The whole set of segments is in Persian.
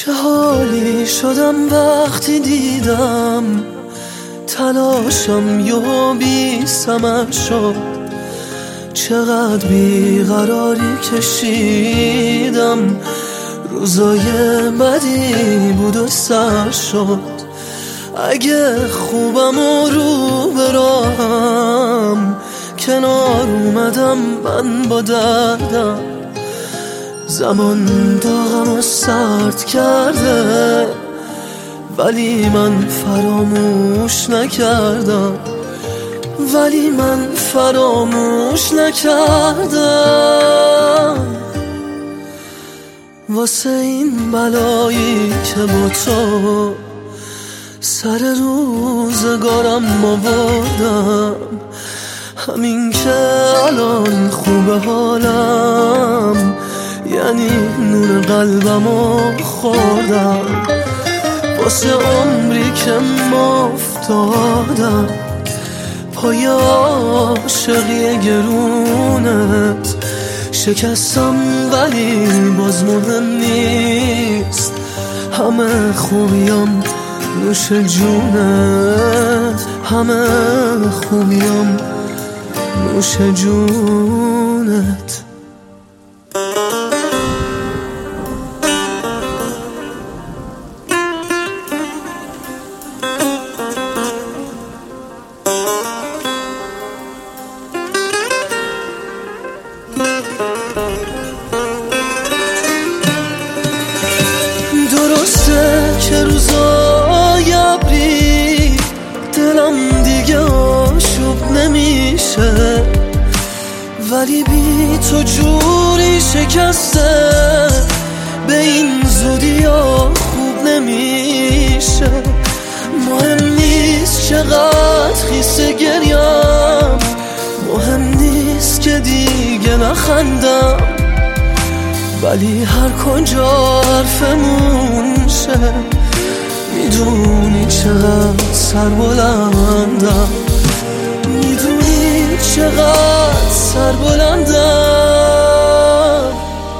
چه حالی شدم وقتی دیدم تلاشم یهو بی ثمر شد. چقدر بیقراری کشیدم، روزای بدی بود و سر شد. اگه خوبم و رو به راهم، کنار اومدم من با دردم. زمان داغم و سرد کرده، ولی من فراموش نکردم. واسه این بلایی که با تو سر روزگارم آوردم، همین که الان خوبه حالم، یعنی نون قلبمو خوردم. واسه عمری که افتادم پای عاشقی گرونت، شکستم ولی باز مهم نیست. همه خوبیام نوش جونت، همه خوبیام نوش جونت. درسته که روزای ابری دلم دیگه آشوب نمیشه، ولی بی تو جوری شکسته به این زودی ها خوب نمیشه. مهم نیست چقدر خیسه گریم، مهم نیست که دیگه نخندم، ولی هر کجا حرفمون شه میدونی چقدر سربلندم، میدونی چقدر سربلندم.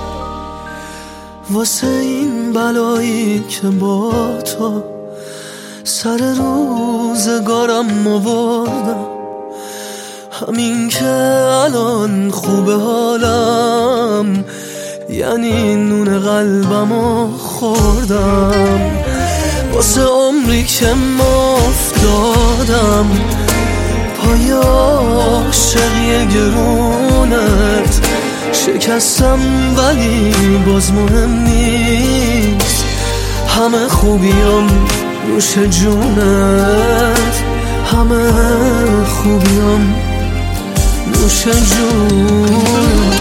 واسه این بلایی که با تو سر روزگارم آوردم، همین که الان خوبه حالم، یعنی نون قلبمو خوردم. واسه عمری که افتادم پای عاشقی گرونت، شکستم ولی باز مهم نیست. همه خوبیام نوش جونت، همه خوبیام نوش جونت.